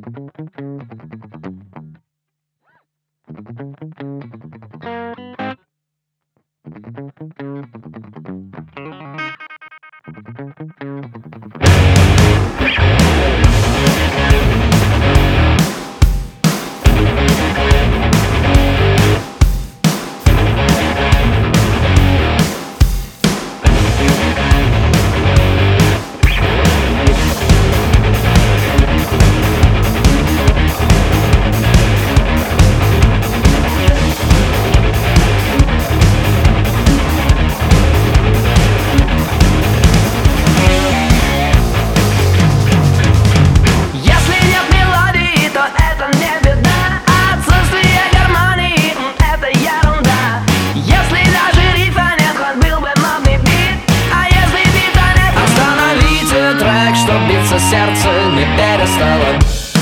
Сердце не перестало.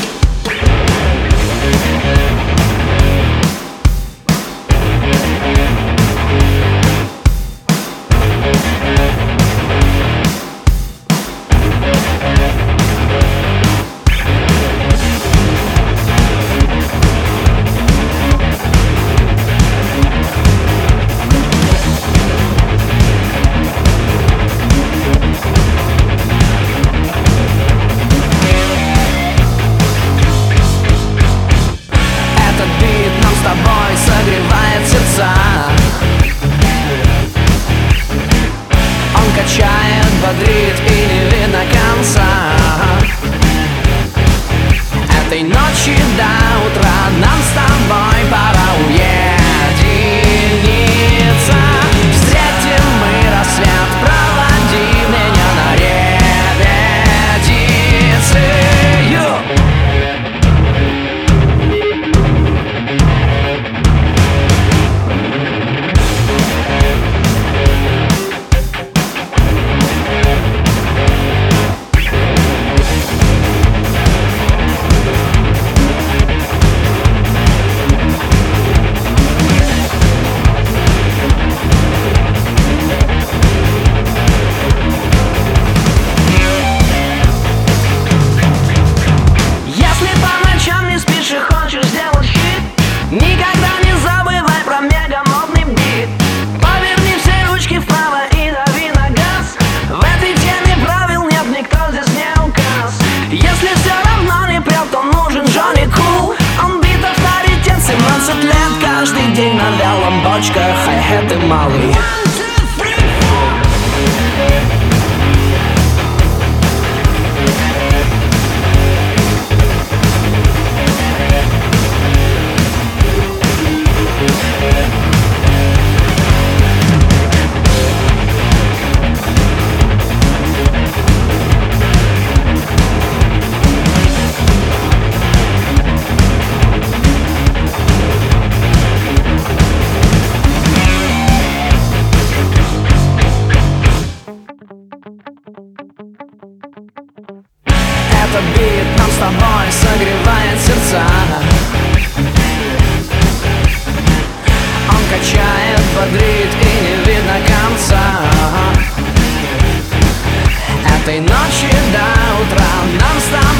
Согревает сердца. Он качает, бодрит и не видно конца. Этой ночи до утра нам с тобой пора уединиться. Встретим мы рассвет, проводи меня на репетиции. Никогда не забывай про мегамодный бит. Поверни все ручки вправо и дави на газ. В этой теме правил нет, никто здесь не указ. Если все равно не прет, то нужен Джонни Кул. Он бит авторитет, 17 лет, каждый день на вялом бочках, хай-хеты малый. Этот бит нам с тобой согревает сердца. Он качает, бодрит и не видно конца. Этой ночи до утра нам с тобой